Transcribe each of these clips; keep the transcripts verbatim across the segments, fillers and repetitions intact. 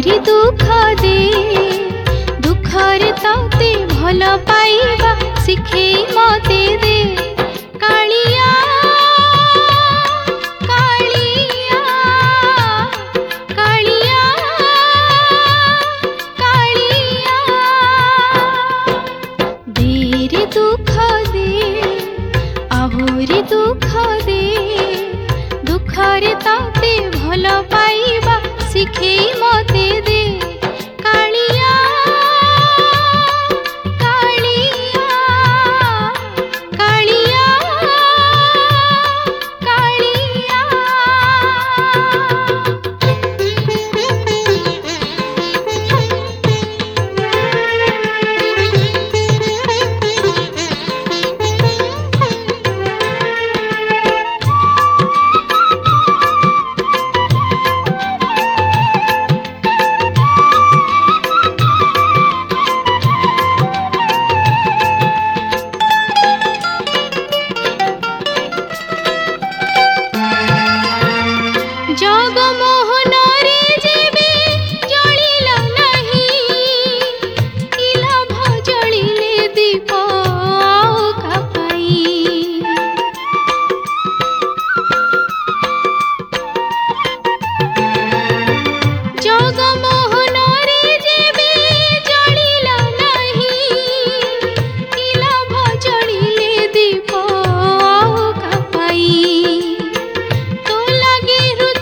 आहुरी दुख दे दुखरे तते भल पाइबा शिखे मते दे कालिया कालिया कालिया कालिया देरे दुख दे आहुरी दुख दे दुखरे तते भल पाइबा शिखे मते दे कालिया कालिया कालिया कालिया जगमोहन रे जेबे जलिला नहीं कि लाभ जलिले दीप आउ कापाई जगमोहन रे जेबे जलिला नहीं कि लाभ जलिले दीप आउ कापाई तो लागे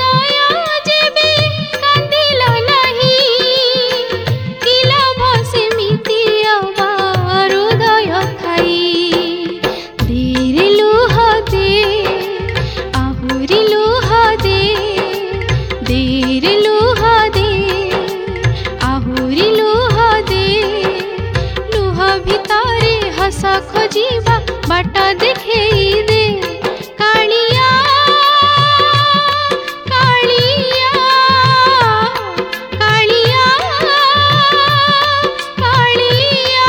खोजीबा बाट देखेई दे कालिया कालिया कालिया कालिया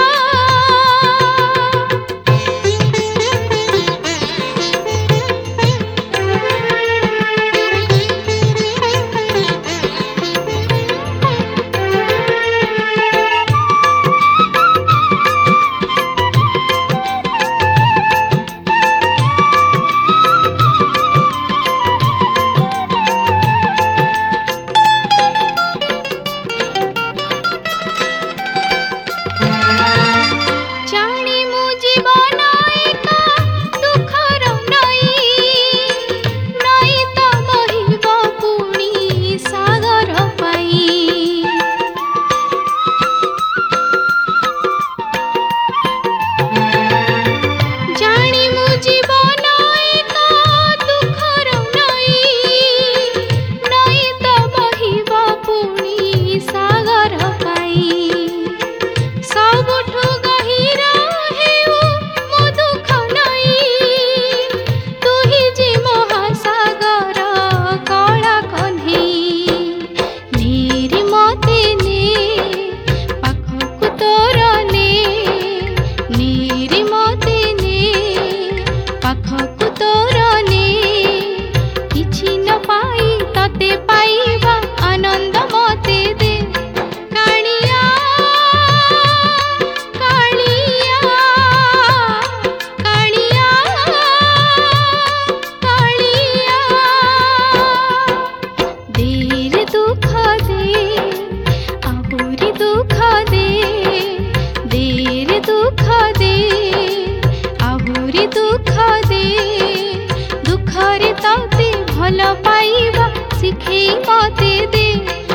दुखरे तते भल पाइबा शिखे मते दे।